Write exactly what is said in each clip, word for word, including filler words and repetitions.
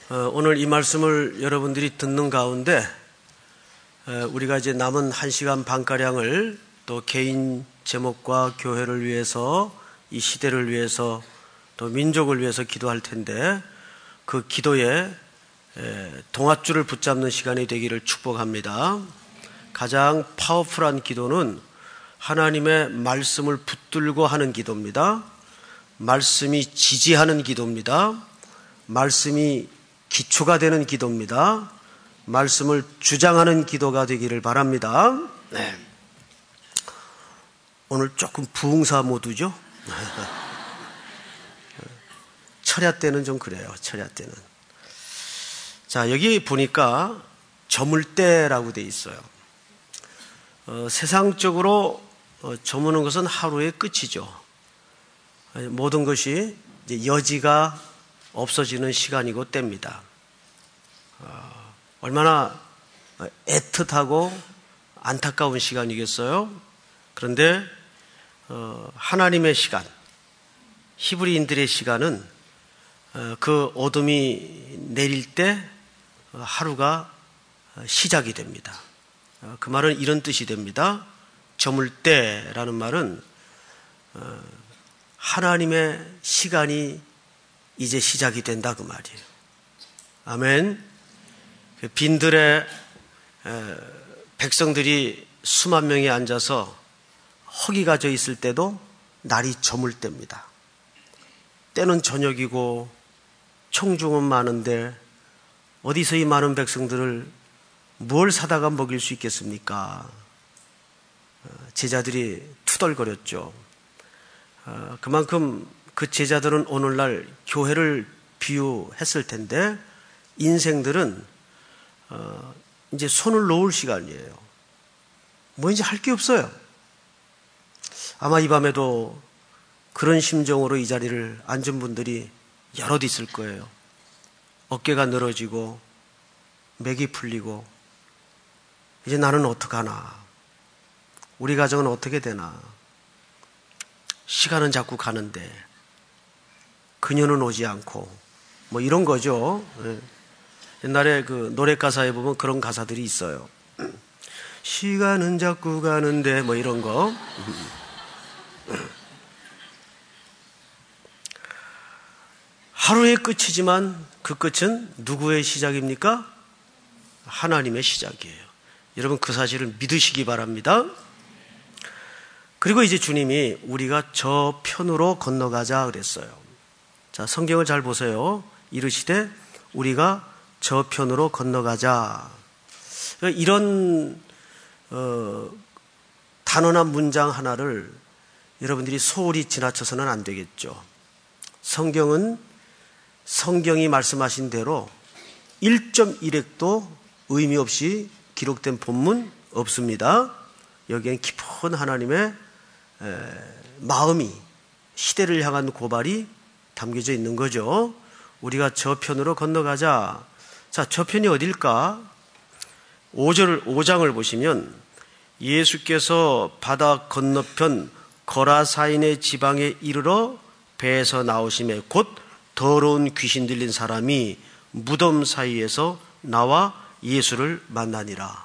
오늘 이 말씀을 여러분들이 듣는 가운데 우리가 이제 남은 한 시간 반가량을 또 개인 제목과 교회를 위해서, 이 시대를 위해서, 또 민족을 위해서 기도할 텐데, 그 기도에 동아줄을 붙잡는 시간이 되기를 축복합니다. 가장 파워풀한 기도는 하나님의 말씀을 붙들고 하는 기도입니다. 말씀이 지지하는 기도입니다. 말씀이 기초가 되는 기도입니다. 말씀을 주장하는 기도가 되기를 바랍니다. 네. 오늘 조금 부흥사 모드죠? 철야 때는 좀 그래요. 철야 때는. 자, 여기 보니까 저물때라고 돼 있어요. 어, 세상적으로 어, 저무는 것은 하루의 끝이죠. 모든 것이 이제 여지가 없어지는 시간이고 때입니다. 어, 얼마나 애틋하고 안타까운 시간이겠어요? 그런데 어, 하나님의 시간, 히브리인들의 시간은 어, 그 어둠이 내릴 때 어, 하루가 시작이 됩니다. 어, 그 말은 이런 뜻이 됩니다. 저물 때라는 말은 어, 하나님의 시간이 이제 시작이 된다 그 말이에요. 아멘. 빈들에 백성들이 수만 명이 앉아서 허기가 져 있을 때도 날이 저물 때입니다. 때는 저녁이고 청중은 많은데 어디서 이 많은 백성들을 뭘 사다가 먹일 수 있겠습니까? 제자들이 투덜거렸죠. 그만큼 그 제자들은 오늘날 교회를 비유했을 텐데 인생들은 어, 이제 손을 놓을 시간이에요. 뭐 이제 할 게 없어요. 아마 이 밤에도 그런 심정으로 이 자리를 앉은 분들이 여럿 있을 거예요. 어깨가 늘어지고 맥이 풀리고 이제 나는 어떡하나, 우리 가정은 어떻게 되나, 시간은 자꾸 가는데 그녀는 오지 않고, 뭐 이런 거죠. 옛날에 그 노래 가사에 보면 그런 가사들이 있어요. 시간은 자꾸 가는데 뭐 이런 거. 하루의 끝이지만 그 끝은 누구의 시작입니까? 하나님의 시작이에요. 여러분 그 사실을 믿으시기 바랍니다. 그리고 이제 주님이 우리가 저 편으로 건너가자 그랬어요. 자, 성경을 잘 보세요. 이르시되 우리가 저 편으로 건너가자. 이런 어, 단언한 문장 하나를 여러분들이 소홀히 지나쳐서는 안 되겠죠. 성경은 성경이 말씀하신 대로 일 점 일 획도 의미 없이 기록된 본문 없습니다. 여기엔 깊은 하나님의 에, 마음이, 시대를 향한 고발이 담겨져 있는 거죠. 우리가 저편으로 건너가자. 자, 저편이 어딜까? 오 절, 오 장을 보시면 예수께서 바다 건너편 거라사인의 지방에 이르러 배에서 나오심에 곧 더러운 귀신 들린 사람이 무덤 사이에서 나와 예수를 만나니라.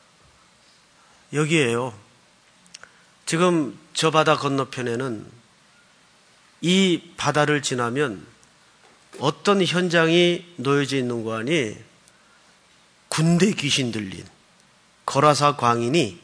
여기에요. 지금 저 바다 건너편에는 이 바다를 지나면 어떤 현장이 놓여져 있는 거 아니? 군대 귀신 들린 거라사 광인이,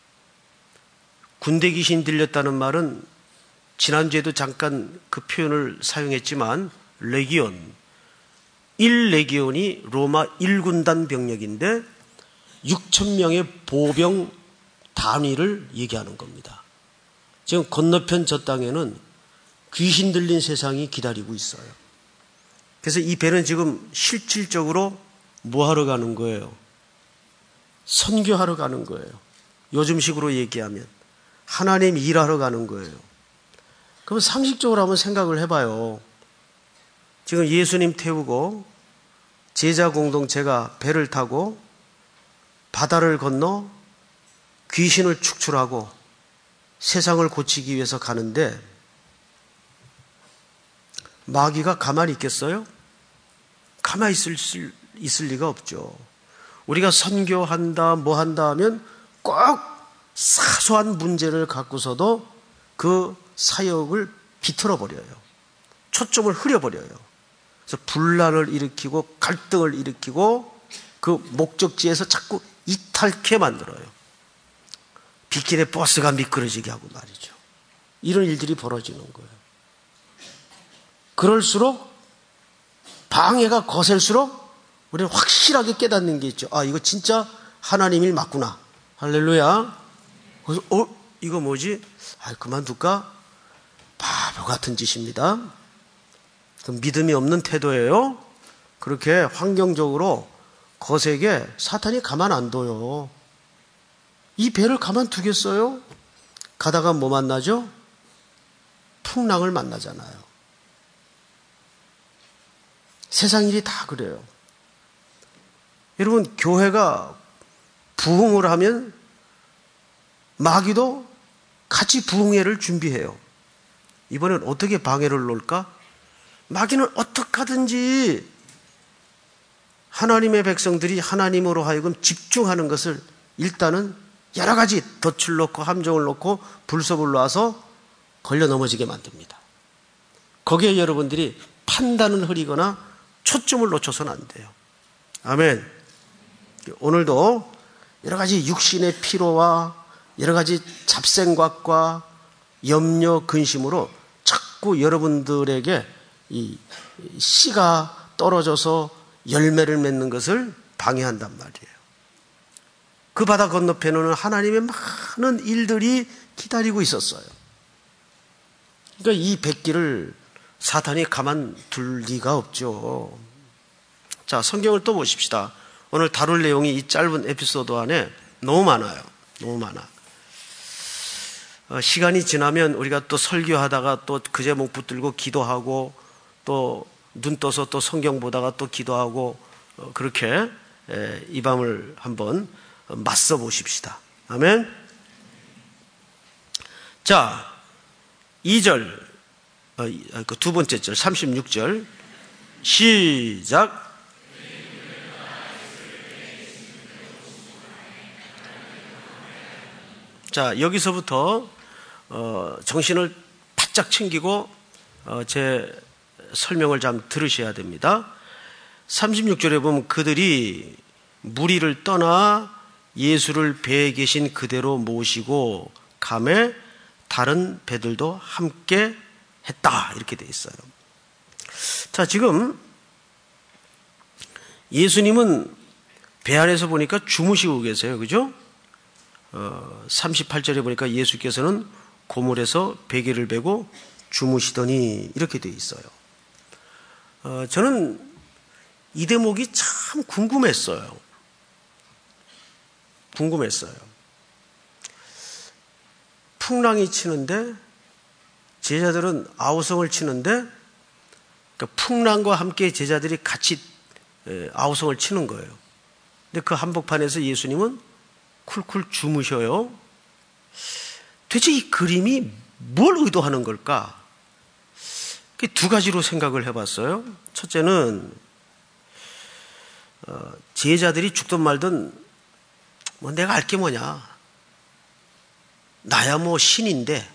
군대 귀신 들렸다는 말은 지난주에도 잠깐 그 표현을 사용했지만 레기온, 일 레기온이 로마 일 군단 병력인데 육천 명의 보병 단위를 얘기하는 겁니다. 지금 건너편 저 땅에는 귀신 들린 세상이 기다리고 있어요. 그래서 이 배는 지금 실질적으로 뭐 하러 가는 거예요? 선교하러 가는 거예요. 요즘식으로 얘기하면 하나님 일하러 가는 거예요. 그럼 상식적으로 한번 생각을 해봐요. 지금 예수님 태우고 제자 공동체가 배를 타고 바다를 건너 귀신을 축출하고 세상을 고치기 위해서 가는데 마귀가 가만히 있겠어요? 가만히 있을, 있을 리가 없죠. 우리가 선교한다, 뭐 한다 하면 꼭 사소한 문제를 갖고서도 그 사역을 비틀어버려요. 초점을 흐려버려요. 그래서 분란을 일으키고 갈등을 일으키고 그 목적지에서 자꾸 이탈케 만들어요. 빗길에 버스가 미끄러지게 하고 말이죠. 이런 일들이 벌어지는 거예요. 그럴수록 방해가 거셀수록 우리는 확실하게 깨닫는 게 있죠. 아, 이거 진짜 하나님 일 맞구나. 할렐루야. 그래서 어? 이거 뭐지? 아, 그만둘까? 바보 같은 짓입니다. 믿음이 없는 태도예요. 그렇게 환경적으로 거세게 사탄이 가만 안 둬요. 이 배를 가만 두겠어요? 가다가 뭐 만나죠? 풍랑을 만나잖아요. 세상 일이 다 그래요. 여러분, 교회가 부흥을 하면 마귀도 같이 부흥회를 준비해요. 이번엔 어떻게 방해를 놓을까? 마귀는 어떻게 하든지 하나님의 백성들이 하나님으로 하여금 집중하는 것을 일단은 여러 가지 덫을 놓고 함정을 놓고 불섭을 놔서 걸려 넘어지게 만듭니다. 거기에 여러분들이 판단을 흐리거나 초점을 놓쳐서는 안 돼요. 아멘. 오늘도 여러 가지 육신의 피로와 여러 가지 잡생각과 염려, 근심으로 자꾸 여러분들에게 이 씨가 떨어져서 열매를 맺는 것을 방해한단 말이에요. 그 바다 건너편에는 하나님의 많은 일들이 기다리고 있었어요. 그러니까 이 백기를 사탄이 가만둘 리가 없죠. 자, 성경을 또 보십시다. 오늘 다룰 내용이 이 짧은 에피소드 안에 너무 많아요. 너무 많아. 어, 시간이 지나면 우리가 또 설교하다가 또 그 제목 붙들고 기도하고 또 눈 떠서 또 성경 보다가 또 기도하고 어, 그렇게 에, 이 밤을 한번 맞서 보십시다. 아멘. 자, 이 절, 어, 그 두 번째 절, 삼십육 절 시작. 자, 여기서부터 어, 정신을 바짝 챙기고 어, 제 설명을 좀 들으셔야 됩니다. 삼십육 절에 보면 그들이 무리를 떠나 예수를 배에 계신 그대로 모시고 가매 다른 배들도 함께 했다. 이렇게 돼 있어요. 자, 지금 예수님은 배 안에서 보니까 주무시고 계세요. 그죠? 어, 삼십팔 절에 보니까 예수께서는 고물에서 베개를 베고 주무시더니 이렇게 돼 있어요. 어, 저는 이 대목이 참 궁금했어요. 궁금했어요. 풍랑이 치는데 제자들은 아우성을 치는데 그러니까 풍랑과 함께 제자들이 같이 아우성을 치는 거예요. 근데 그 한복판에서 예수님은 쿨쿨 주무셔요. 도대체 이 그림이 뭘 의도하는 걸까? 두 가지로 생각을 해봤어요. 첫째는 어, 제자들이 죽든 말든 뭐 내가 알 게 뭐냐. 나야 뭐 신인데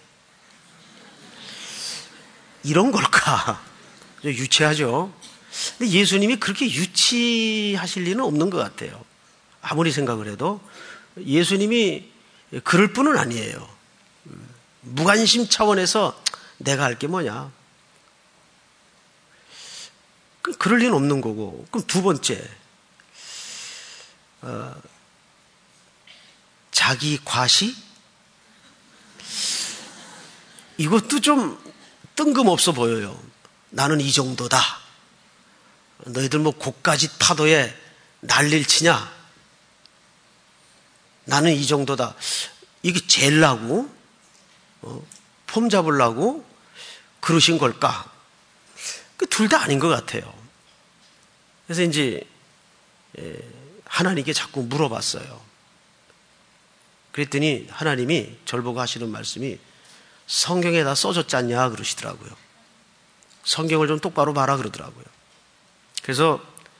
이런 걸까? 유치하죠. 근데 예수님이 그렇게 유치하실 리는 없는 것 같아요. 아무리 생각을 해도 예수님이 그럴 뿐은 아니에요. 무관심 차원에서 내가 알 게 뭐냐. 그럴 리는 없는 거고. 그럼 두 번째, 어, 자기 과시? 이것도 좀 뜬금없어 보여요. 나는 이 정도다. 너희들 뭐 고까짓 파도에 난리를 치냐? 나는 이 정도다. 이게 젤라고? 어, 폼 잡으려고? 그러신 걸까? 둘 다 아닌 것 같아요. 그래서 이제 하나님께 자꾸 물어봤어요. 그랬더니 하나님이 저를 보고 하시는 말씀이 성경에 다 써졌지 않냐 그러시더라고요. 성경을 좀 똑바로 봐라 그러더라고요. 그래서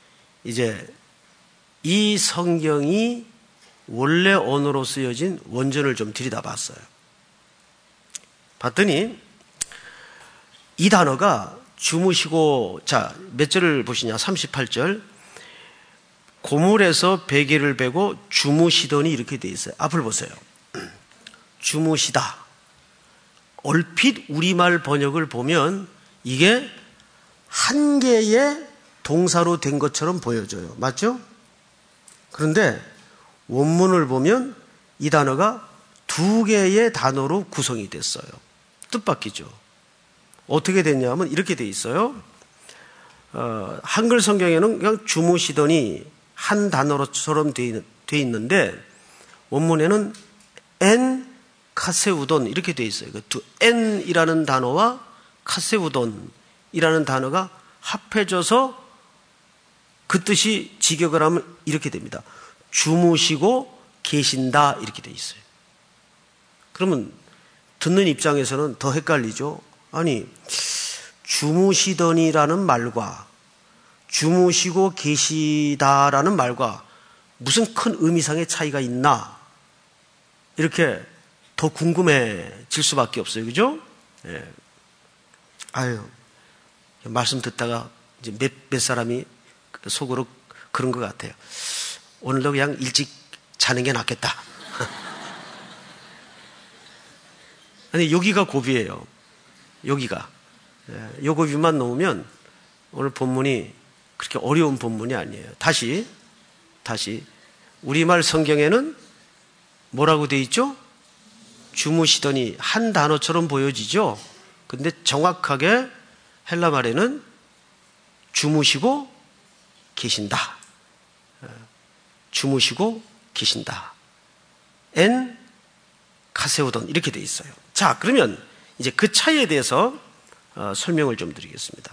이제 이 성경이 원래 언어로 쓰여진 원전을 좀 들여다봤어요. 봤더니 이 단어가 주무시고, 자, 몇 절을 보시냐? 삼십팔 절. 고물에서 베개를 베고 주무시더니 이렇게 돼 있어요. 앞을 보세요. 주무시다. 얼핏 우리말 번역을 보면 이게 한 개의 동사로 된 것처럼 보여져요. 맞죠? 그런데 원문을 보면 이 단어가 두 개의 단어로 구성이 됐어요. 뜻밖이죠. 어떻게 됐냐면 이렇게 돼 있어요. 어, 한글 성경에는 그냥 주무시더니 한 단어로처럼 돼 있는데 원문에는 엔 카세우돈 이렇게 돼 있어요. 그 엔이라는 단어와 카세우돈이라는 단어가 합해져서 그 뜻이 직역을 하면 이렇게 됩니다. 주무시고 계신다 이렇게 돼 있어요. 그러면 듣는 입장에서는 더 헷갈리죠. 아니, 주무시더니라는 말과 주무시고 계시다라는 말과 무슨 큰 의미상의 차이가 있나? 이렇게 더 궁금해질 수밖에 없어요. 그죠? 예. 아유, 말씀 듣다가 이제 몇, 몇 사람이 속으로 그런 것 같아요. 오늘도 그냥 일찍 자는 게 낫겠다. 아니, 여기가 고비예요. 여기가. 예, 요 고비만 넘으면 오늘 본문이 그렇게 어려운 본문이 아니에요. 다시, 다시. 우리말 성경에는 뭐라고 돼 있죠? 주무시더니 한 단어처럼 보여지죠? 근데 정확하게 헬라 말에는 주무시고 계신다. 주무시고 계신다. 엔 카세우돈 이렇게 돼 있어요. 자, 그러면 이제 그 차이에 대해서 어, 설명을 좀 드리겠습니다.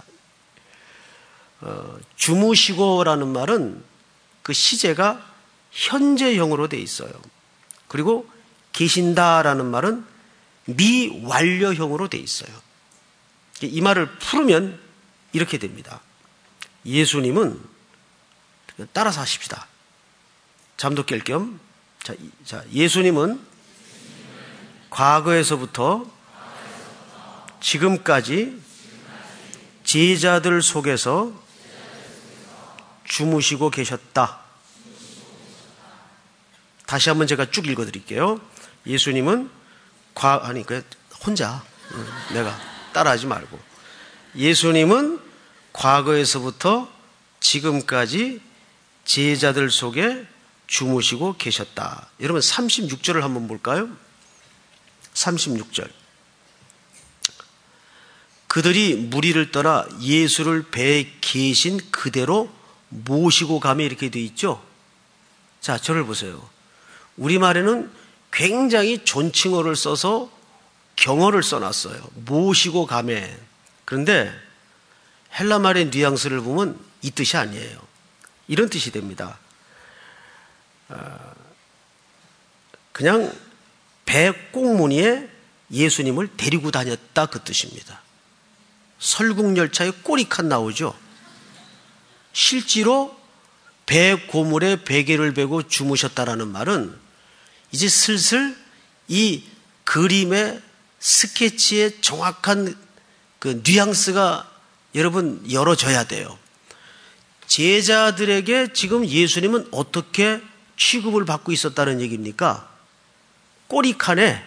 어, 주무시고라는 말은 그 시제가 현재형으로 돼 있어요. 그리고 계신다라는 말은 미완료형으로 돼 있어요. 이 말을 풀으면 이렇게 됩니다. 예수님은 따라서 하십시다. 잠도 깰 겸. 자, 자, 예수님은 과거에서부터 지금까지 제자들 속에서 주무시고 계셨다. 다시 한번 제가 쭉 읽어드릴게요. 예수님은 과 아니 그 혼자 내가 따라하지 말고 예수님은 과거에서부터 지금까지 제자들 속에 주무시고 계셨다. 여러분 삼십육 절을 한번 볼까요? 삼십육 절. 그들이 무리를 떠나 예수를 배에 계신 그대로 모시고 가며 이렇게 되어 있죠. 자, 저를 보세요. 우리말에는 굉장히 존칭어를 써서 경어를 써놨어요. 모시고 가며. 그런데 헬라말의 뉘앙스를 보면 이 뜻이 아니에요. 이런 뜻이 됩니다. 그냥 배 꽁무니에 예수님을 데리고 다녔다 그 뜻입니다. 설국열차에 꼬리칸 나오죠. 실제로 배 고물에 베개를 베고 주무셨다라는 말은 이제 슬슬 이 그림의 스케치의 정확한 그 뉘앙스가 여러분 열어져야 돼요. 제자들에게 지금 예수님은 어떻게 취급을 받고 있었다는 얘기입니까? 꼬리칸에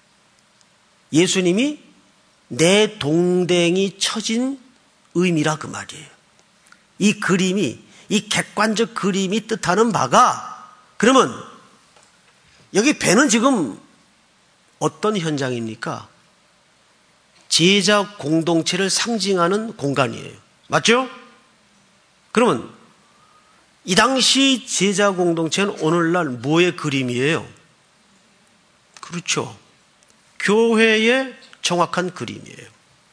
예수님이 내 동댕이 처진 의미라 그 말이에요. 이 그림이, 이 객관적 그림이 뜻하는 바가, 그러면 여기 배는 지금 어떤 현장입니까? 제자 공동체를 상징하는 공간이에요. 맞죠? 그러면 이 당시 제자 공동체는 오늘날 뭐의 그림이에요? 그렇죠. 교회의 정확한 그림이에요.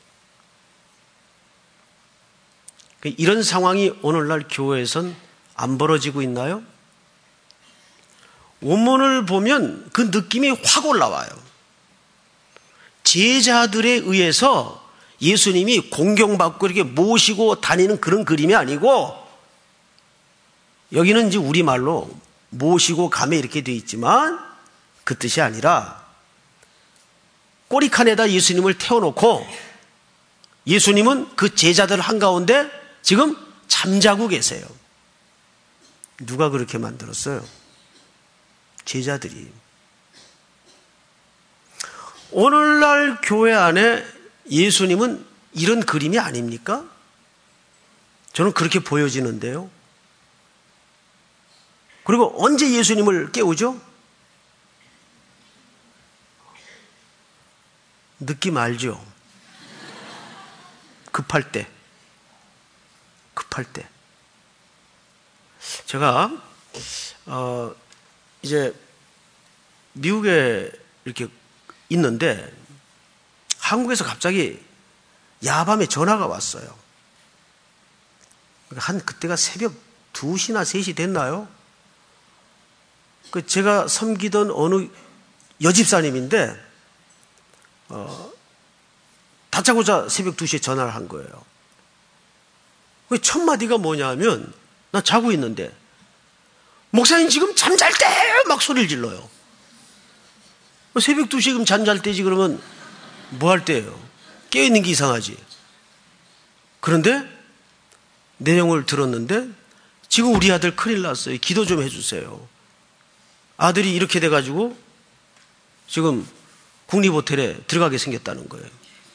이런 상황이 오늘날 교회에선 안 벌어지고 있나요? 원문을 보면 그 느낌이 확 올라와요. 제자들에 의해서 예수님이 공경받고 이렇게 모시고 다니는 그런 그림이 아니고 여기는 이제 우리말로 모시고 가매 이렇게 되어 있지만 그 뜻이 아니라 꼬리칸에다 예수님을 태워놓고 예수님은 그 제자들 한가운데 지금 잠자고 계세요. 누가 그렇게 만들었어요? 제자들이. 오늘날 교회 안에 예수님은 이런 그림이 아닙니까? 저는 그렇게 보여지는데요. 그리고 언제 예수님을 깨우죠? 느낌 알죠? 급할 때. 급할 때. 제가 어 이제 미국에 이렇게 있는데 한국에서 갑자기 야밤에 전화가 왔어요. 한 그때가 새벽 두 시나 세 시 됐나요? 그 제가 섬기던 어느 여집사님인데 어, 다짜고짜 새벽 두 시에 전화를 한 거예요. 첫 마디가 뭐냐면 나 자고 있는데 목사님 지금 잠잘 때 막 소리를 질러요. 새벽 두 시에 그럼 잠잘 때지 그러면 뭐 할 때예요? 깨어있는 게 이상하지. 그런데 내용을 들었는데 지금 우리 아들 큰일 났어요. 기도 좀 해주세요. 아들이 이렇게 돼가지고 지금 국립호텔에 들어가게 생겼다는 거예요.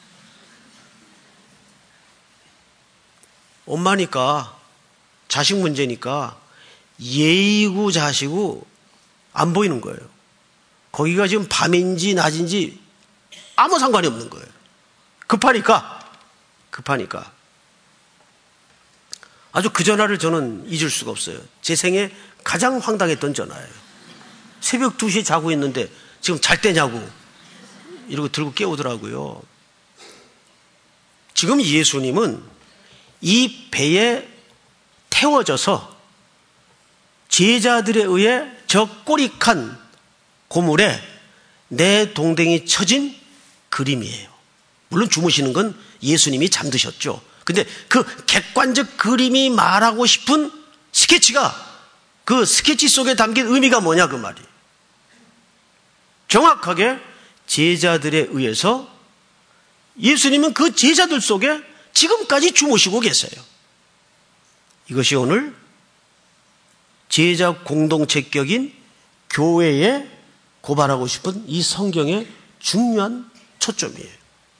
엄마니까 자식 문제니까 예의고 자시고 안 보이는 거예요. 거기가 지금 밤인지 낮인지 아무 상관이 없는 거예요. 급하니까 급하니까 아주 그 전화를 저는 잊을 수가 없어요. 제 생에 가장 황당했던 전화예요. 새벽 두 시에 자고 있는데 지금 잘 때냐고 이러고 들고 깨우더라고요. 지금 예수님은 이 배에 태워져서 제자들에 의해 저 꼬리칸 고물에 내 동댕이 쳐진 그림이에요. 물론 주무시는 건 예수님이 잠드셨죠. 근데 그 객관적 그림이 말하고 싶은 스케치가 그 스케치 속에 담긴 의미가 뭐냐 그 말이. 정확하게 제자들에 의해서 예수님은 그 제자들 속에 지금까지 주무시고 계세요. 이것이 오늘 제자 공동체격인 교회에 고발하고 싶은 이 성경의 중요한 초점이에요.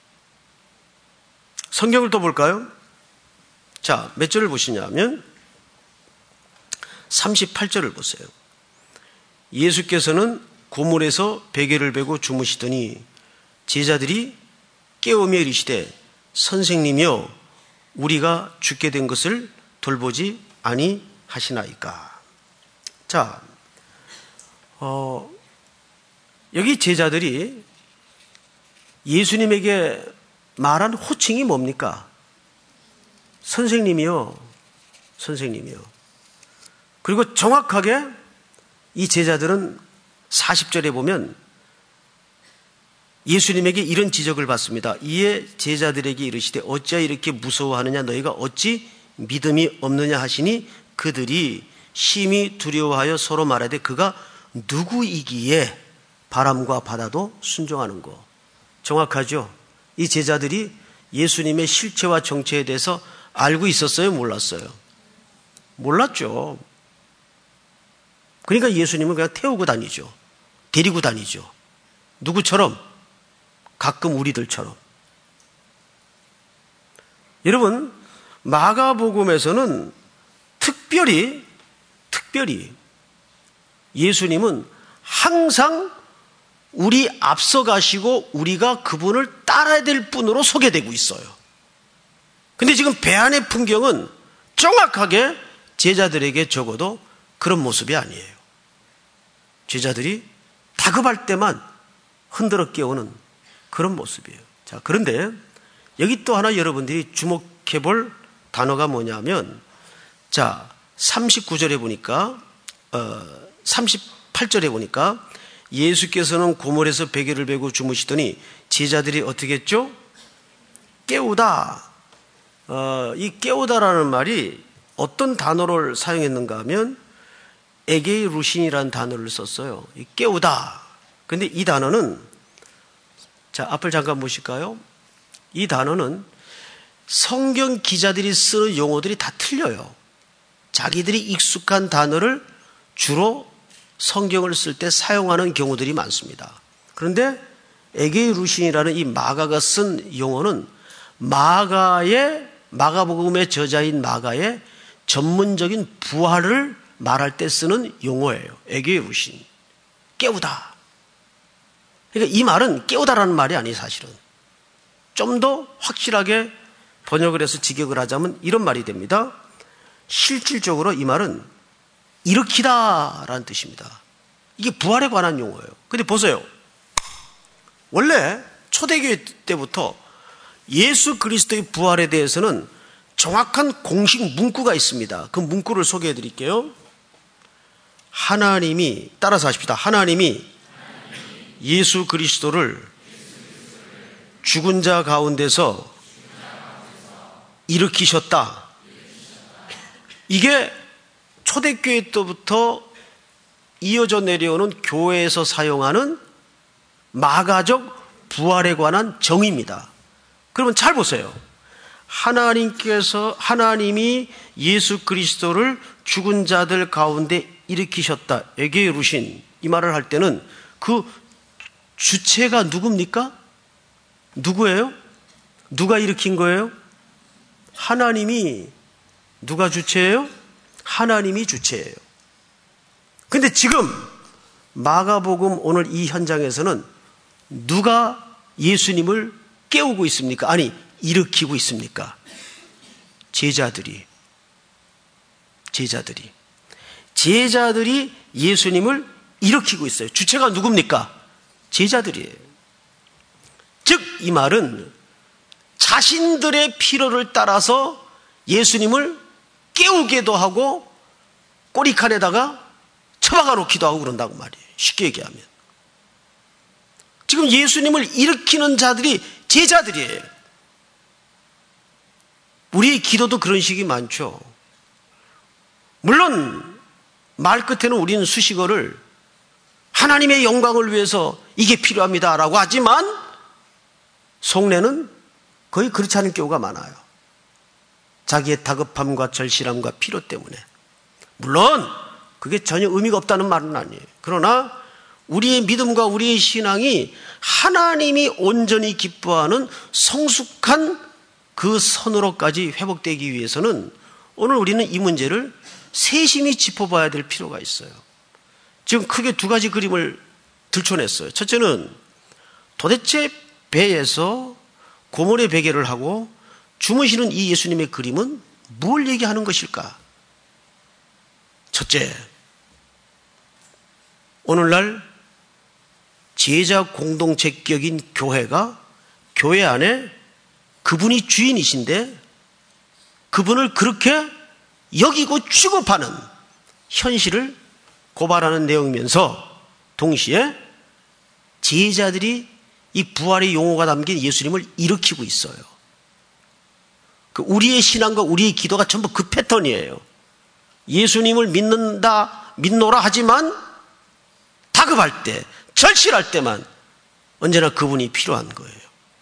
성경을 또 볼까요? 자, 몇 절을 보시냐면 삼십팔 절을 보세요. 예수께서는 고물에서 베개를 베고 주무시더니 제자들이 깨우며 이르시되 선생님이여 우리가 죽게 된 것을 돌보지 아니하시나이까. 자, 어, 여기 제자들이 예수님에게 말한 호칭이 뭡니까? 선생님이요, 선생님이요. 그리고 정확하게 이 제자들은 사십 절에 보면 예수님에게 이런 지적을 받습니다. 이에 제자들에게 이르시되 어찌하여 이렇게 무서워하느냐 너희가 어찌 믿음이 없느냐 하시니 그들이 심히 두려워하여 서로 말하되 그가 누구이기에 바람과 바다도 순종하는고. 정확하죠? 이 제자들이 예수님의 실체와 정체에 대해서 알고 있었어요? 몰랐어요? 몰랐죠. 그러니까 예수님은 그냥 태우고 다니죠. 데리고 다니죠. 누구처럼? 가끔 우리들처럼. 여러분, 마가복음에서는 특별히 특별히 예수님은 항상 우리 앞서 가시고 우리가 그분을 따라야 될 분으로 소개되고 있어요. 근데 지금 배 안의 풍경은 정확하게 제자들에게 적어도 그런 모습이 아니에요. 제자들이 다급할 때만 흔들어 깨우는 그런 모습이에요. 자, 그런데 여기 또 하나 여러분들이 주목해 볼 단어가 뭐냐면, 자, 삼십구 절에 보니까, 어, 삼십팔 절에 보니까 예수께서는 고물에서 베개를 베고 주무시더니 제자들이 어떻게 했죠? 깨우다. 어, 이 깨우다라는 말이 어떤 단어를 사용했는가 하면 에게이 루신이라는 단어를 썼어요. 깨우다. 근데 이 단어는, 자, 앞을 잠깐 보실까요? 이 단어는 성경 기자들이 쓰는 용어들이 다 틀려요. 자기들이 익숙한 단어를 주로 성경을 쓸 때 사용하는 경우들이 많습니다. 그런데 에게이 루신이라는 이 마가가 쓴 용어는 마가의, 마가복음의 저자인 마가의 전문적인 부활을 말할 때 쓰는 용어예요. 에게이 루신. 깨우다. 그러니까 이 말은 깨우다라는 말이 아니에요, 사실은. 좀 더 확실하게 번역을 해서 직역을 하자면 이런 말이 됩니다. 실질적으로 이 말은 일으키다라는 뜻입니다. 이게 부활에 관한 용어예요. 근데 보세요. 원래 초대교회 때부터 예수 그리스도의 부활에 대해서는 정확한 공식 문구가 있습니다. 그 문구를 소개해 드릴게요. 하나님이, 따라서 하십시다. 하나님이 예수 그리스도를 죽은 자 가운데서 일으키셨다. 이게 초대교회 때부터 이어져 내려오는 교회에서 사용하는 마가적 부활에 관한 정의입니다. 그러면 잘 보세요. 하나님께서, 하나님이 예수 그리스도를 죽은 자들 가운데 일으키셨다. 에게이 루신. 이 말을 할 때는 그 주체가 누굽니까? 누구예요? 누가 일으킨 거예요? 하나님이. 누가 주체예요? 하나님이 주체예요. 근데 지금 마가복음 오늘 이 현장에서는 누가 예수님을 깨우고 있습니까? 아니, 일으키고 있습니까? 제자들이. 제자들이. 제자들이 예수님을 일으키고 있어요. 주체가 누굽니까? 제자들이에요. 즉, 이 말은 자신들의 필요를 따라서 예수님을 깨우기도 하고 꼬리칸에다가 처박아 놓기도 하고 그런다고 말이에요. 쉽게 얘기하면. 지금 예수님을 일으키는 자들이 제자들이에요. 우리의 기도도 그런 식이 많죠. 물론 말 끝에는 우리는 수식어를 하나님의 영광을 위해서 이게 필요합니다라고 하지만 속내는 거의 그렇지 않은 경우가 많아요. 자기의 다급함과 절실함과 필요 때문에. 물론 그게 전혀 의미가 없다는 말은 아니에요. 그러나 우리의 믿음과 우리의 신앙이 하나님이 온전히 기뻐하는 성숙한 그 선으로까지 회복되기 위해서는 오늘 우리는 이 문제를 세심히 짚어봐야 될 필요가 있어요. 지금 크게 두 가지 그림을 들춰냈어요. 첫째는 도대체 배에서 고물의 베개를 하고 주무시는 이 예수님의 그림은 뭘 얘기하는 것일까? 첫째, 오늘날 제자 공동체격인 교회가 교회 안에 그분이 주인이신데 그분을 그렇게 여기고 취급하는 현실을 고발하는 내용이면서 동시에 제자들이 이 부활의 용어가 담긴 예수님을 일으키고 있어요. 우리의 신앙과 우리의 기도가 전부 그 패턴이에요. 예수님을 믿는다, 믿노라 하지만 다급할 때, 절실할 때만 언제나 그분이 필요한 거예요.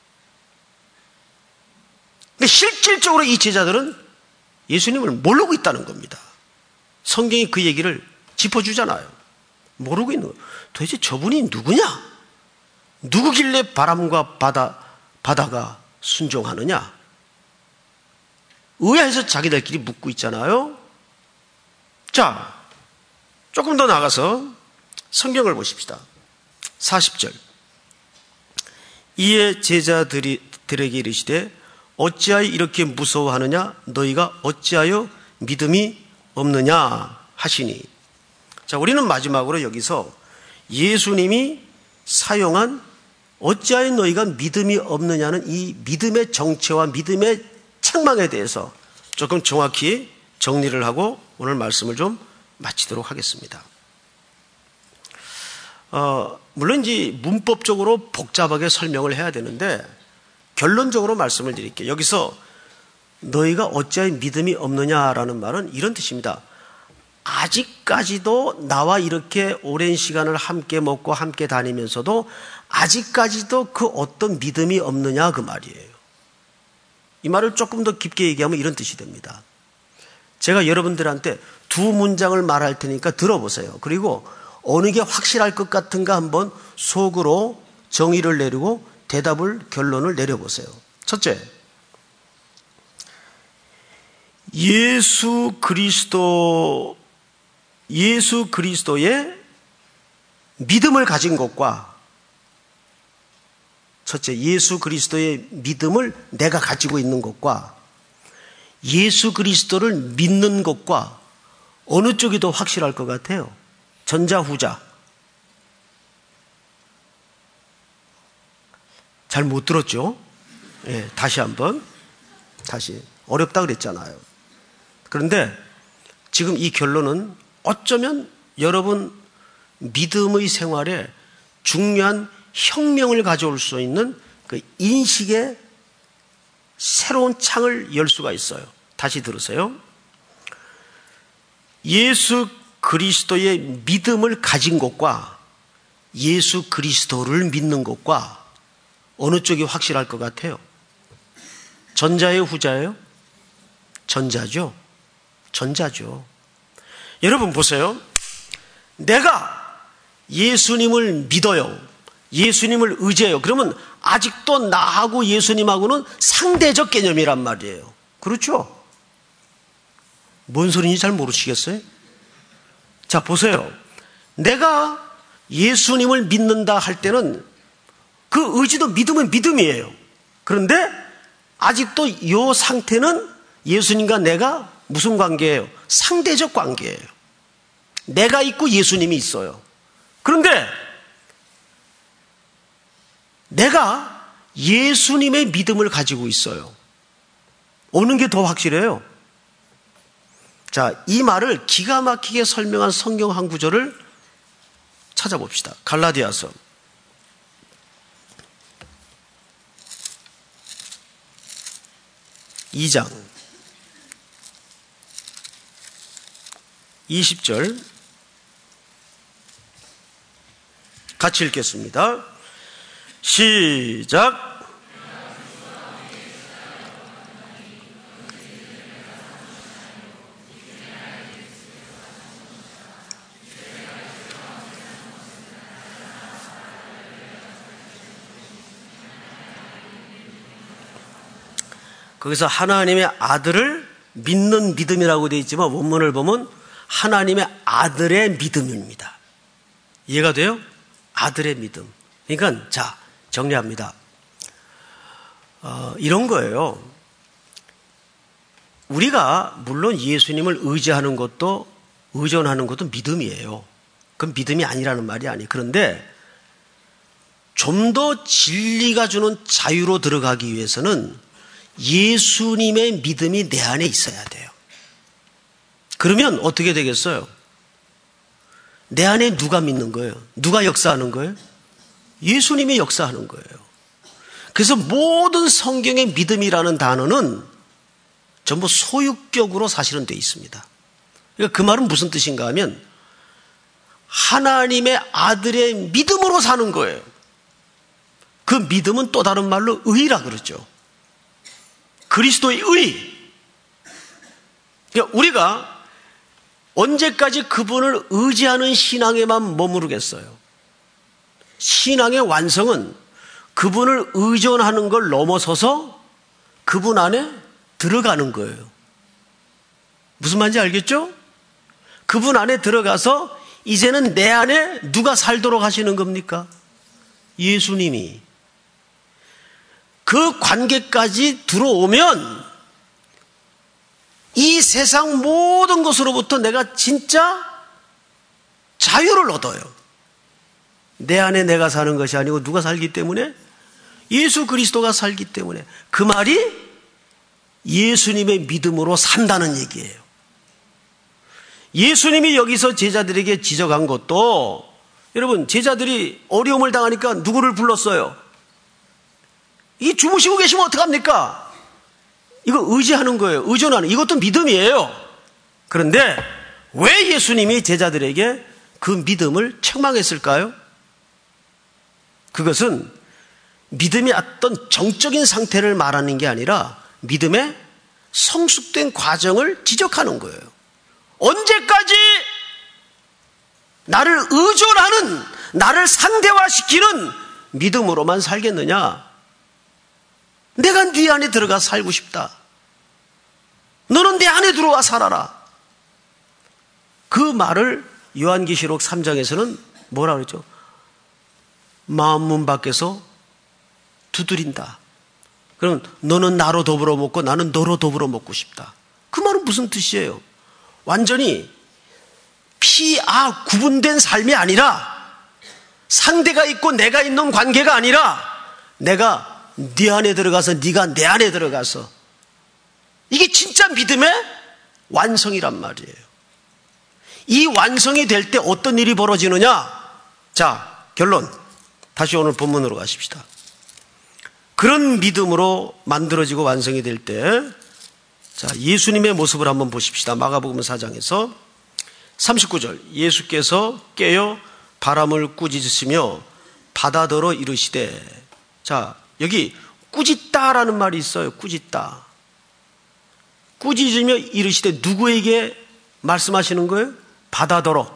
근데 실질적으로 이 제자들은 예수님을 모르고 있다는 겁니다. 성경이 그 얘기를 짚어주잖아요. 모르고 있는 거예요. 도대체 저분이 누구냐? 누구길래 바람과 바다, 바다가 순종하느냐? 의아해서 자기들끼리 묻고 있잖아요. 자, 조금 더 나가서 성경을 보십시다. 사십 절. 이에 제자들에게 이르시되 어찌하여 이렇게 무서워하느냐? 너희가 어찌하여 믿음이 없느냐? 하시니. 자, 우리는 마지막으로 여기서 예수님이 사용한 어찌하여 너희가 믿음이 없느냐는 이 믿음의 정체와 믿음의 책망에 대해서 조금 정확히 정리를 하고 오늘 말씀을 좀 마치도록 하겠습니다. 어, 물론 이제 문법적으로 복잡하게 설명을 해야 되는데 결론적으로 말씀을 드릴게요. 여기서 너희가 어찌하여 믿음이 없느냐라는 말은 이런 뜻입니다. 아직까지도 나와 이렇게 오랜 시간을 함께 먹고 함께 다니면서도 아직까지도 그 어떤 믿음이 없느냐 그 말이에요. 이 말을 조금 더 깊게 얘기하면 이런 뜻이 됩니다. 제가 여러분들한테 두 문장을 말할 테니까 들어보세요. 그리고 어느 게 확실할 것 같은가 한번 속으로 정의를 내리고 대답을, 결론을 내려보세요. 첫째, 예수 그리스도, 예수 그리스도의 믿음을 가진 것과, 첫째, 예수 그리스도의 믿음을 내가 가지고 있는 것과 예수 그리스도를 믿는 것과 어느 쪽이 더 확실할 것 같아요? 전자, 후자. 잘 못 들었죠? 예, 다시 한번. 다시. 어렵다 그랬잖아요. 그런데 지금 이 결론은 어쩌면 여러분 믿음의 생활에 중요한 혁명을 가져올 수 있는 그 인식의 새로운 창을 열 수가 있어요. 다시 들으세요. 예수 그리스도의 믿음을 가진 것과 예수 그리스도를 믿는 것과 어느 쪽이 확실할 것 같아요? 전자예요, 후자예요? 전자죠. 전자죠. 여러분 보세요. 내가 예수님을 믿어요. 예수님을 의지해요. 그러면 아직도 나하고 예수님하고는 상대적 개념이란 말이에요. 그렇죠? 뭔 소리인지 잘 모르시겠어요? 자, 보세요. 내가 예수님을 믿는다 할 때는 그 의지도 믿음은 믿음이에요. 그런데 아직도 이 상태는 예수님과 내가 무슨 관계예요? 상대적 관계예요. 내가 있고 예수님이 있어요. 그런데 내가 예수님의 믿음을 가지고 있어요. 어느 게 더 확실해요? 자, 이 말을 기가 막히게 설명한 성경 한 구절을 찾아봅시다. 갈라디아서 이 장 이십 절 같이 읽겠습니다. 시작. 거기서 하나님의 아들을 믿는 믿음이라고 되어 있지만 원문을 보면 하나님의 아들의 믿음입니다. 이해가 돼요? 아들의 믿음. 그러니까 자, 정리합니다. 어, 이런 거예요. 우리가 물론 예수님을 의지하는 것도 의존하는 것도 믿음이에요. 그건 믿음이 아니라는 말이 아니에요. 그런데 좀 더 진리가 주는 자유로 들어가기 위해서는 예수님의 믿음이 내 안에 있어야 돼요. 그러면 어떻게 되겠어요? 내 안에 누가 믿는 거예요? 누가 역사하는 거예요? 예수님이 역사하는 거예요. 그래서 모든 성경의 믿음이라는 단어는 전부 소유격으로 사실은 되어 있습니다. 그러니까 그 말은 무슨 뜻인가 하면 하나님의 아들의 믿음으로 사는 거예요. 그 믿음은 또 다른 말로 의라 그러죠. 그리스도의 의. 그러니까 우리가 언제까지 그분을 의지하는 신앙에만 머무르겠어요? 신앙의 완성은 그분을 의존하는 걸 넘어서서 그분 안에 들어가는 거예요. 무슨 말인지 알겠죠? 그분 안에 들어가서 이제는 내 안에 누가 살도록 하시는 겁니까? 예수님이. 그 관계까지 들어오면 이 세상 모든 것으로부터 내가 진짜 자유를 얻어요. 내 안에 내가 사는 것이 아니고 누가 살기 때문에? 예수 그리스도가 살기 때문에. 그 말이 예수님의 믿음으로 산다는 얘기예요. 예수님이 여기서 제자들에게 지적한 것도 여러분 제자들이 어려움을 당하니까 누구를 불렀어요? 이 주무시고 계시면 어떡합니까? 이거 의지하는 거예요. 의존하는. 이것도 믿음이에요. 그런데 왜 예수님이 제자들에게 그 믿음을 책망했을까요? 그것은 믿음의 어떤 정적인 상태를 말하는 게 아니라 믿음의 성숙된 과정을 지적하는 거예요. 언제까지 나를 의존하는, 나를 상대화시키는 믿음으로만 살겠느냐? 내가 네 안에 들어가 살고 싶다. 너는 내 안에 들어와 살아라. 그 말을 요한계시록 삼 장에서는 뭐라 그랬죠? 마음 문 밖에서 두드린다. 그럼 너는 나로 더불어 먹고 나는 너로 더불어 먹고 싶다. 그 말은 무슨 뜻이에요? 완전히 피아 구분된 삶이 아니라, 상대가 있고 내가 있는 관계가 아니라, 내가 네 안에 들어가서 네가 내 안에 들어가서, 이게 진짜 믿음의 완성이란 말이에요. 이 완성이 될 때 어떤 일이 벌어지느냐? 자, 결론. 다시 오늘 본문으로 가십시다. 그런 믿음으로 만들어지고 완성이 될 때, 자, 예수님의 모습을 한번 보십시다. 마가복음 사 장에서 삼십구 절. 예수께서 깨어 바람을 꾸짖으시며 바다더러 이르시되. 자, 여기 꾸짖다라는 말이 있어요. 꾸짖다. 꾸짖으며 이르시되, 누구에게 말씀하시는 거예요? 바다더러.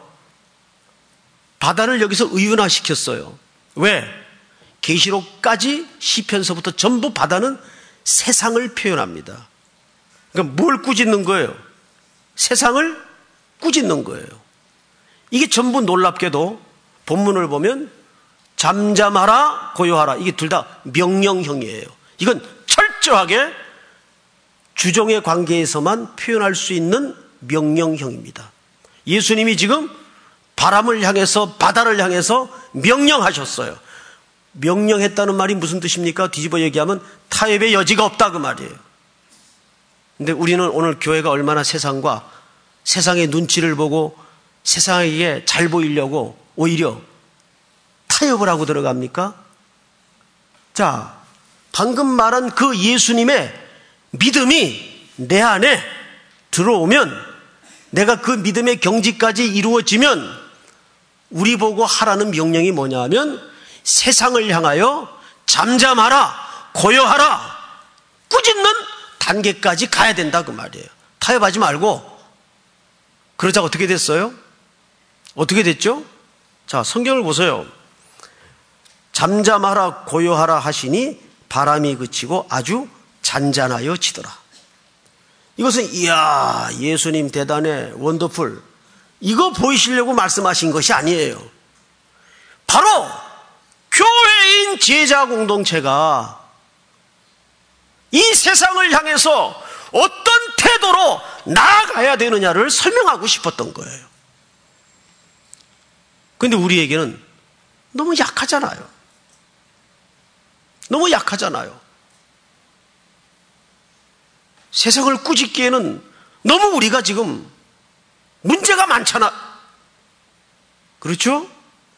바다를 여기서 의문화시켰어요. 왜? 계시록까지 시편서부터 전부 바다는 세상을 표현합니다. 그러니까 뭘 꾸짖는 거예요? 세상을 꾸짖는 거예요. 이게 전부 놀랍게도 본문을 보면 잠잠하라, 고요하라, 이게 둘 다 명령형이에요. 이건 철저하게 주종의 관계에서만 표현할 수 있는 명령형입니다. 예수님이 지금 바람을 향해서, 바다를 향해서 명령하셨어요. 명령했다는 말이 무슨 뜻입니까? 뒤집어 얘기하면 타협의 여지가 없다, 그 말이에요. 근데 우리는 오늘 교회가 얼마나 세상과 세상의 눈치를 보고 세상에게 잘 보이려고 오히려 타협을 하고 들어갑니까? 자, 방금 말한 그 예수님의 믿음이 내 안에 들어오면, 내가 그 믿음의 경지까지 이루어지면 우리 보고 하라는 명령이 뭐냐 하면, 세상을 향하여 잠잠하라, 고요하라, 꾸짖는 단계까지 가야 된다, 그 말이에요. 타협하지 말고. 그러자 어떻게 됐어요? 어떻게 됐죠? 자, 성경을 보세요. 잠잠하라, 고요하라 하시니 바람이 그치고 아주 잔잔하여 지더라. 이것은 이야, 예수님 대단해, 원더풀, 이거 보이시려고 말씀하신 것이 아니에요. 바로 교회인 제자 공동체가 이 세상을 향해서 어떤 태도로 나아가야 되느냐를 설명하고 싶었던 거예요. 그런데 우리에게는 너무 약하잖아요. 너무 약하잖아요. 세상을 꾸짖기에는 너무 우리가 지금 문제가 많잖아. 그렇죠?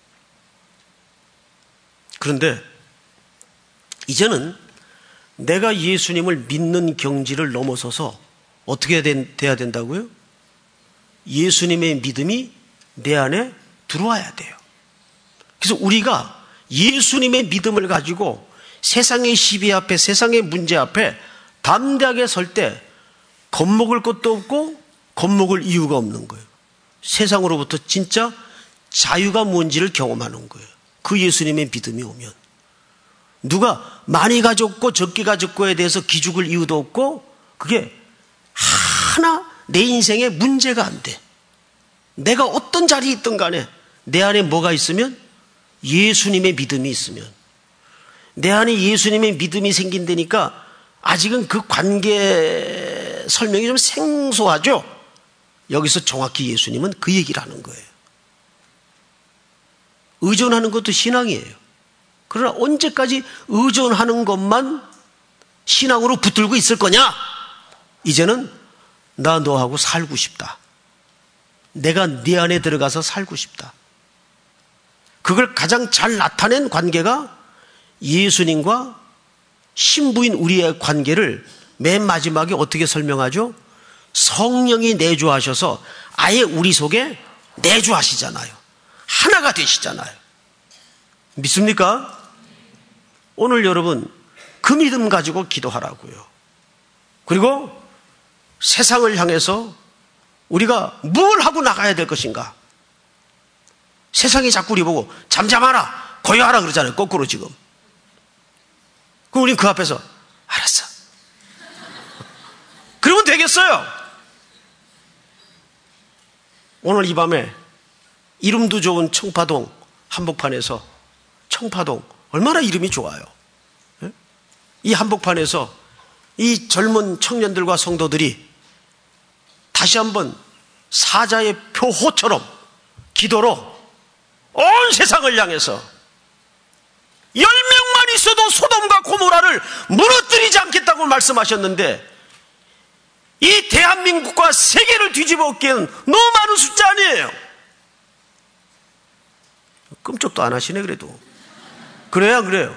그런데 이제는 내가 예수님을 믿는 경지를 넘어서서 어떻게 돼야 된다고요? 예수님의 믿음이 내 안에 들어와야 돼요. 그래서 우리가 예수님의 믿음을 가지고 세상의 시비 앞에, 세상의 문제 앞에 담대하게 설 때 겁먹을 것도 없고 겁먹을 이유가 없는 거예요. 세상으로부터 진짜 자유가 뭔지를 경험하는 거예요. 그 예수님의 믿음이 오면. 누가 많이 가졌고 적게 가졌고에 대해서 기죽을 이유도 없고, 그게 하나 내 인생에 문제가 안 돼. 내가 어떤 자리에 있든 간에 내 안에 뭐가 있으면, 예수님의 믿음이 있으면, 내 안에 예수님의 믿음이 생긴다니까 아직은 그 관계 설명이 좀 생소하죠. 여기서 정확히 예수님은 그 얘기를 하는 거예요. 의존하는 것도 신앙이에요. 그러나 언제까지 의존하는 것만 신앙으로 붙들고 있을 거냐? 이제는 나 너하고 살고 싶다. 내가 네 안에 들어가서 살고 싶다. 그걸 가장 잘 나타낸 관계가 예수님과 신부인 우리의 관계를 맨 마지막에 어떻게 설명하죠? 성령이 내주하셔서 아예 우리 속에 내주하시잖아요. 하나가 되시잖아요. 믿습니까? 오늘 여러분 그 믿음 가지고 기도하라고요. 그리고 세상을 향해서 우리가 뭘 하고 나가야 될 것인가? 세상이 자꾸 우리 보고 잠잠하라, 고요하라 그러잖아요. 거꾸로 지금. 그럼 우린 그 앞에서 알았어. 그러면 되겠어요. 오늘 이 밤에 이름도 좋은 청파동 한복판에서, 청파동 얼마나 이름이 좋아요. 이 한복판에서 이 젊은 청년들과 성도들이 다시 한번 사자의 표호처럼 기도로 온 세상을 향해서 열 명만 있어도 소돔과 고모라를 무너뜨리지 않겠다고 말씀하셨는데 이 대한민국과 세계를 뒤집어 엎기에는 너무 많은 숫자 아니에요. 끔찍도 안 하시네. 그래도 그래야 그래요.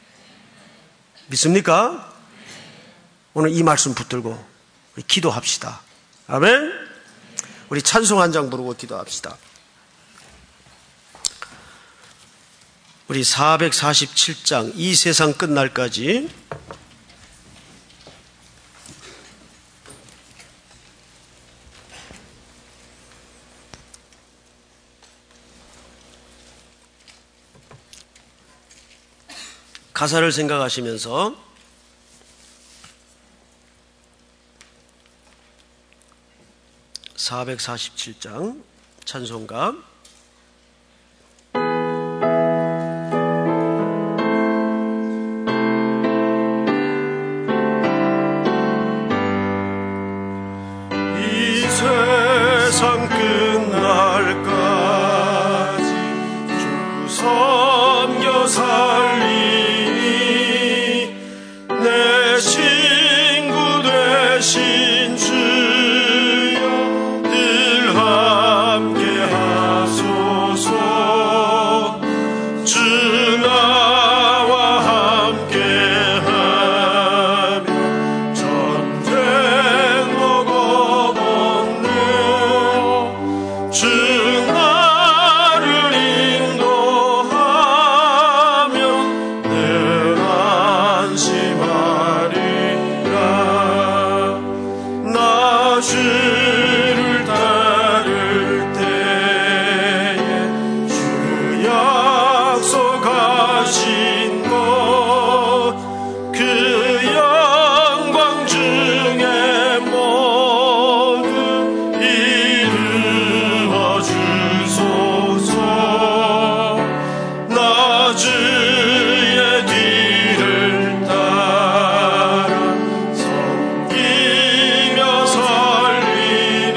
믿습니까? 오늘 이 말씀 붙들고 우리 기도합시다. 아멘. 우리 찬송 한 장 부르고 기도합시다. 우리 사백사십칠 장 이 세상 끝날까지 가사를 생각하시면서 사백사십칠 장 찬송가 이 세상 끝날까지 주 섬겨 살리니 내 친구 되신 주여 늘 함께 하소서. 주 나와 함께 하며 전쟁 먹어먹는 주 나를 인도하며 늘 안심하리라. 나 주를 따를 때에 주 약속하신 것 그 영광 중에 모두 이루어 주소서. 나 주의 뒤를 따라 섬기며 살리니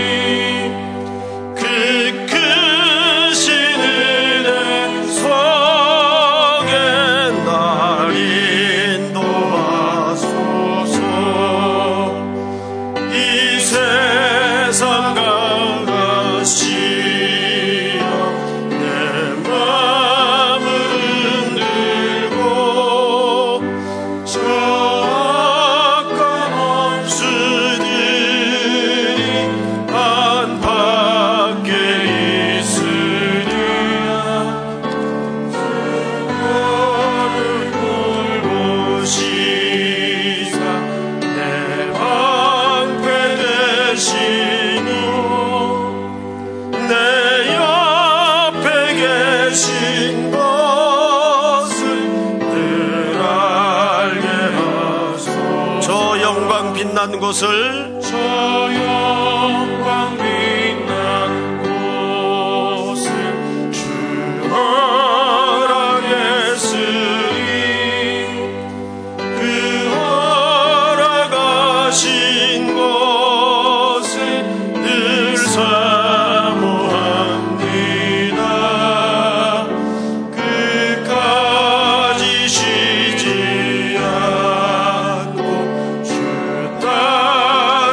그 크신 은혜 속에 날 인도하소서. 이 세상 강가시여 내 맘을 흔들고 저 악한 원수들이 안팎에 있으리라. 주를 돌보시사 내 방패 되시고 내 옆에 계신 것을 늘 알게 하소서. 저 영광 빛난 곳을 저 영광 빛난 곳을 주 허락했으니 그 허락하신 것을 늘 사모합니다. 끝까지 쉬지 않고 주 따라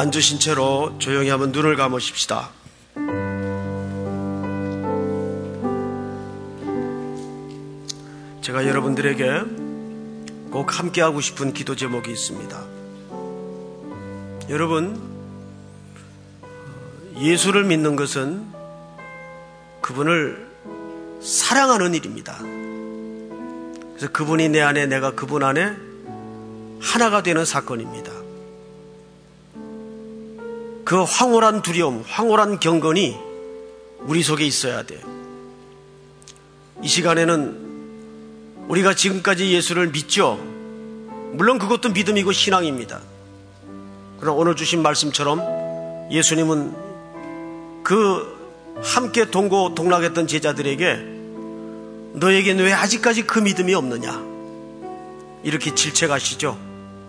앉으신 채로 조용히 한번 눈을 감으십시다. 제가 여러분들에게 꼭 함께하고 싶은 기도 제목이 있습니다. 여러분, 예수를 믿는 것은 그분을 사랑하는 일입니다. 그래서 그분이 내 안에, 내가 그분 안에 하나가 되는 사건입니다. 그 황홀한 두려움, 황홀한 경건이 우리 속에 있어야 돼요. 이 시간에는 우리가 지금까지 예수를 믿죠. 물론 그것도 믿음이고 신앙입니다. 그러나 오늘 주신 말씀처럼 예수님은 그 함께 동고 동락했던 제자들에게 너에게는 왜 아직까지 그 믿음이 없느냐 이렇게 질책하시죠.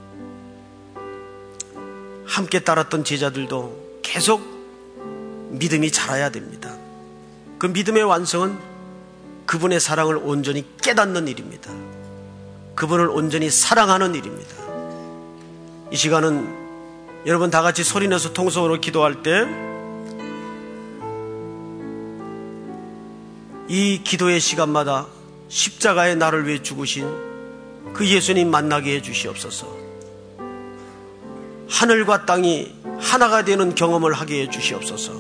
함께 따랐던 제자들도 계속 믿음이 자라야 됩니다. 그 믿음의 완성은 그분의 사랑을 온전히 깨닫는 일입니다. 그분을 온전히 사랑하는 일입니다. 이 시간은 여러분 다 같이 소리내서 통성으로 기도할 때 이 기도의 시간마다 십자가에 나를 위해 죽으신 그 예수님 만나게 해 주시옵소서. 하늘과 땅이 하나가 되는 경험을 하게 해 주시옵소서.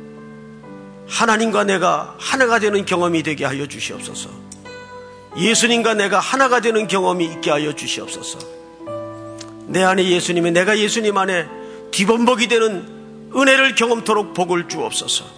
하나님과 내가 하나가 되는 경험이 되게 하여 주시옵소서. 예수님과 내가 하나가 되는 경험이 있게 하여 주시옵소서. 내 안에 예수님이, 내가 예수님 안에 뒤범벅이 되는 은혜를 경험토록 복을 주옵소서.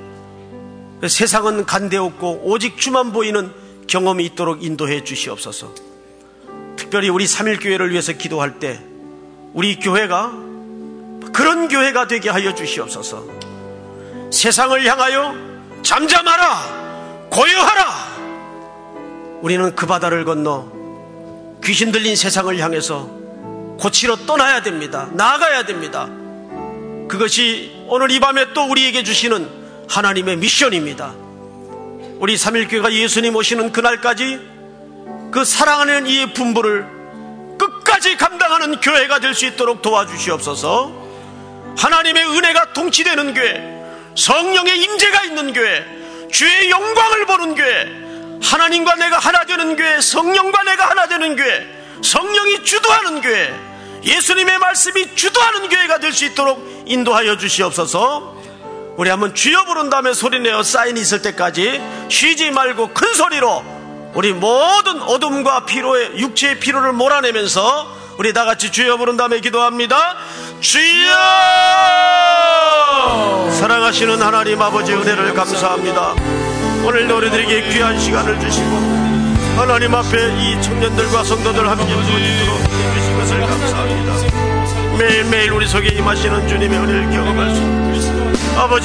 세상은 간대없고 오직 주만 보이는 경험이 있도록 인도해 주시옵소서. 특별히 우리 삼일교회를 위해서 기도할 때 우리 교회가 그런 교회가 되게 하여 주시옵소서. 세상을 향하여 잠잠하라, 고요하라. 우리는 그 바다를 건너 귀신 들린 세상을 향해서 고치러 떠나야 됩니다. 나아가야 됩니다. 그것이 오늘 이 밤에 또 우리에게 주시는 하나님의 미션입니다. 우리 삼일교회가 예수님 오시는 그날까지 그 사랑하는 이 분부를 끝까지 감당하는 교회가 될 수 있도록 도와주시옵소서. 하나님의 은혜가 통치되는 교회, 성령의 임재가 있는 교회, 주의 영광을 보는 교회, 하나님과 내가 하나 되는 교회, 성령과 내가 하나 되는 교회, 성령이 주도하는 교회, 예수님의 말씀이 주도하는 교회가 될 수 있도록 인도하여 주시옵소서. 우리 한번 주여 부른 다음에 소리내어 사인이 있을 때까지 쉬지 말고 큰 소리로 우리 모든 어둠과 피로의 육체의 피로를 몰아내면서 우리 다 같이 주여 부른 다음에 기도합니다. 주여! 사랑하시는 하나님 아버지 은혜를 감사합니다. 오늘 너희들에게 귀한 시간을 주시고 하나님 앞에 이 청년들과 성도들 함께 부어지도록 해주신 것을 감사합니다. 매일매일 우리 속에 임하시는 주님의 은혜를 경험할 수 있습니다. 아버지